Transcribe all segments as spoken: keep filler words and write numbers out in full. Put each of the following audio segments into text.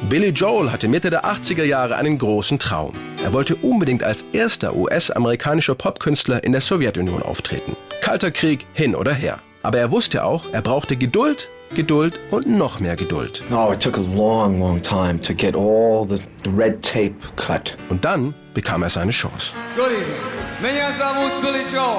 Billy Joel hatte Mitte der achtziger Jahre einen großen Traum. Er wollte unbedingt als erster U S-amerikanischer Popkünstler in der Sowjetunion auftreten. Kalter Krieg, hin oder her. Aber er wusste auch, er brauchte Geduld, Geduld und noch mehr Geduld. Oh, it took a long, long time to get all the, the red tape cut. Und dann bekam er seine Chance. Good evening. Меня зовут Billy Joel.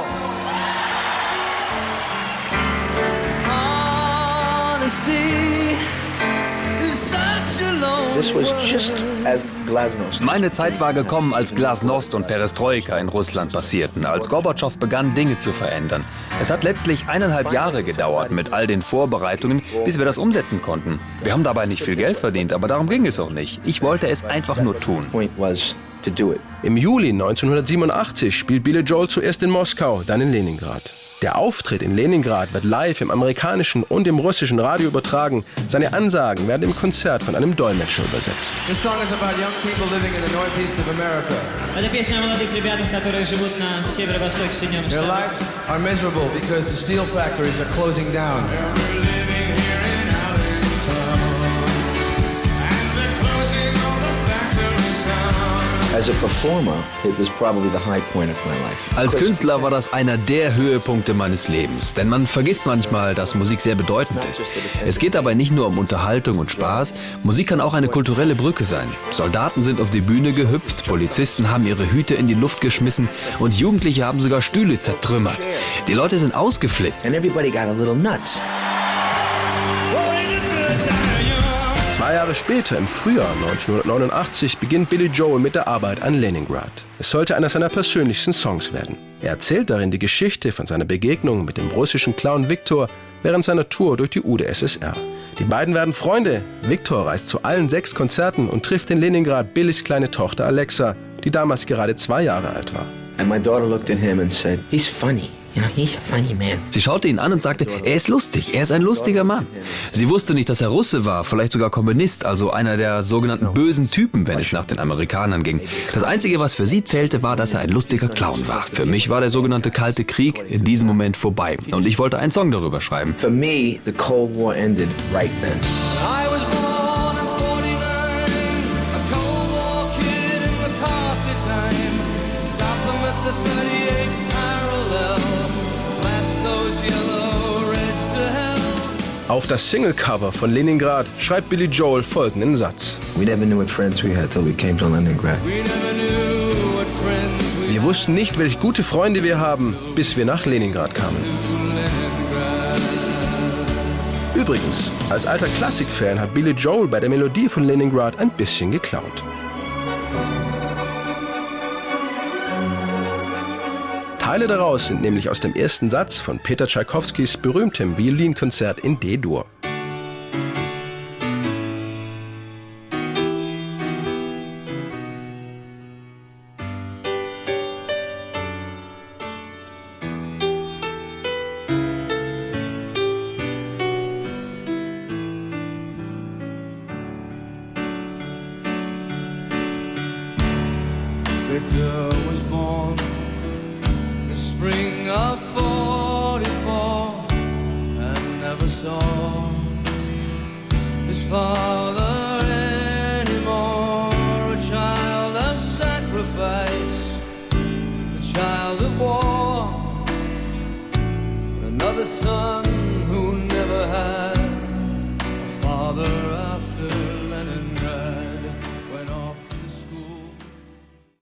This was just as Glasnost. Meine Zeit war gekommen, als Glasnost und Perestroika in Russland passierten, als Gorbatschow begann, Dinge zu verändern. Es hat letztlich eineinhalb Jahre gedauert mit all den Vorbereitungen, bis wir das umsetzen konnten. Wir haben dabei nicht viel Geld verdient, aber darum ging es auch nicht. Ich wollte es einfach nur tun. Im Juli neunzehnhundertsiebenundachtzig spielt Billy Joel zuerst in Moskau, dann in Leningrad. Der Auftritt in Leningrad wird live im amerikanischen und im russischen Radio übertragen. Seine Ansagen werden im Konzert von einem Dolmetscher übersetzt. This song is about young people living in the northeast of America. Это песня о молодых ребятах, которые живут на северо-востоке Соединенных Their Штатов. lives are miserable because the steel factories are closing down. As a performer, it was probably the high point of my life. Als Künstler war das einer der Höhepunkte meines Lebens, denn man vergisst manchmal, dass Musik sehr bedeutend ist. Es geht dabei nicht nur um Unterhaltung und Spaß, Musik kann auch eine kulturelle Brücke sein. Soldaten sind auf die Bühne gehüpft, Polizisten haben ihre Hüte in die Luft geschmissen und Jugendliche haben sogar Stühle zertrümmert. Die Leute sind ausgeflippt. And everybody got a little nuts. Zwei Jahre später, im Frühjahr neunzehnhundertneunundachtzig, beginnt Billy Joel mit der Arbeit an Leningrad. Es sollte einer seiner persönlichsten Songs werden. Er erzählt darin die Geschichte von seiner Begegnung mit dem russischen Clown Viktor während seiner Tour durch die U d S S R. Die beiden werden Freunde. Viktor reist zu allen sechs Konzerten und trifft in Leningrad Billys kleine Tochter Alexa, die damals gerade zwei Jahre alt war. And my daughter looked at him and said, "He's funny. You know, he's a funny man." Sie schaute ihn an und sagte, er ist lustig, er ist ein lustiger Mann. Sie wusste nicht, dass er Russe war, vielleicht sogar Kommunist, also einer der sogenannten bösen Typen, wenn es nach den Amerikanern ging. Das Einzige, was für sie zählte, war, dass er ein lustiger Clown war. Für mich war der sogenannte Kalte Krieg in diesem Moment vorbei und ich wollte einen Song darüber schreiben. For me, the Cold War ended right then. I was born in forty-nine, a Cold War kid in McCarthy time. Stop them at the thirty-eighth parallel, blast those yellow reds to hell. Auf das Singlecover von Leningrad schreibt Billy Joel folgenden Satz. We never knew what friends we had till we came to Leningrad. We never knew what friends we Wir wussten nicht, welch gute Freunde wir haben, bis wir nach Leningrad kamen. Übrigens, als alter Klassikfan hat Billy Joel bei der Melodie von Leningrad ein bisschen geklaut. Teile daraus sind nämlich aus dem ersten Satz von Peter Tschaikowskis berühmtem Violinkonzert in D-Dur. Victor was born in the spring of forty-four and never saw his father anymore. A child of sacrifice, a child of war, another son